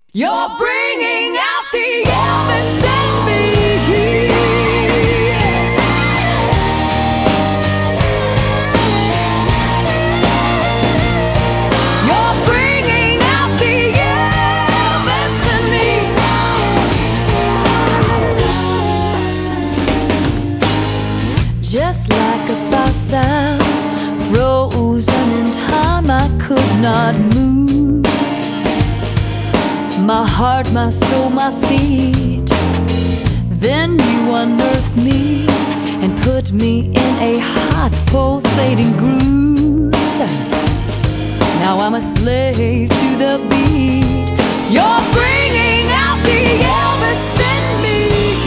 You're bringing out the Elvis in me. You're bringing out the Elvis in me. Just like a fossil, frozen in time, I could not move. My heart, my soul, my feet. Then you unearthed me and put me in a hot pulsating groove. Now I'm a slave to the beat. You're bringing out the Elvis in me.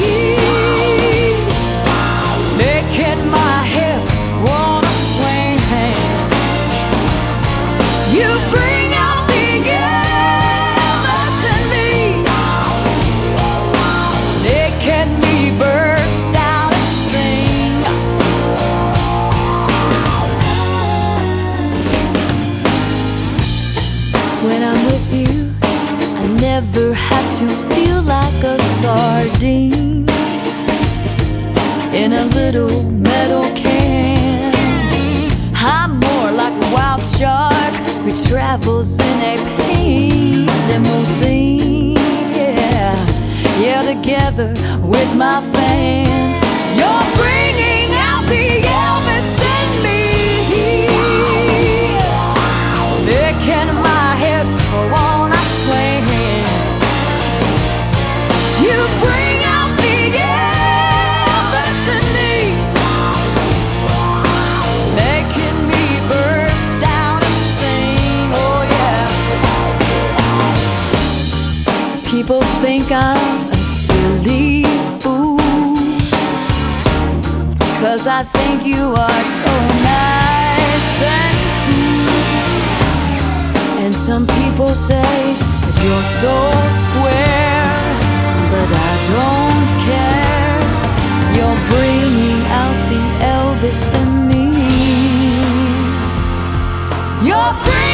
Making my hips wanna swing. You bring out the Elvis in me. Making me burst out and sing. When I'm with you, I never have to feel like a sardine in a little metal can. I'm more like a wild shark who travels in a pink limousine. Yeah, yeah, together with my fans. You're bringing out the Elvis in me. Making my hips wanna swing. You bring out the Elvis in me. Making me burst out and sing. Oh yeah. People think I'm a silly fool, 'cause I think you are so nice and cool. And some people say that you're so square, but I don't care. You're bringing out the Elvis in me. You're bringing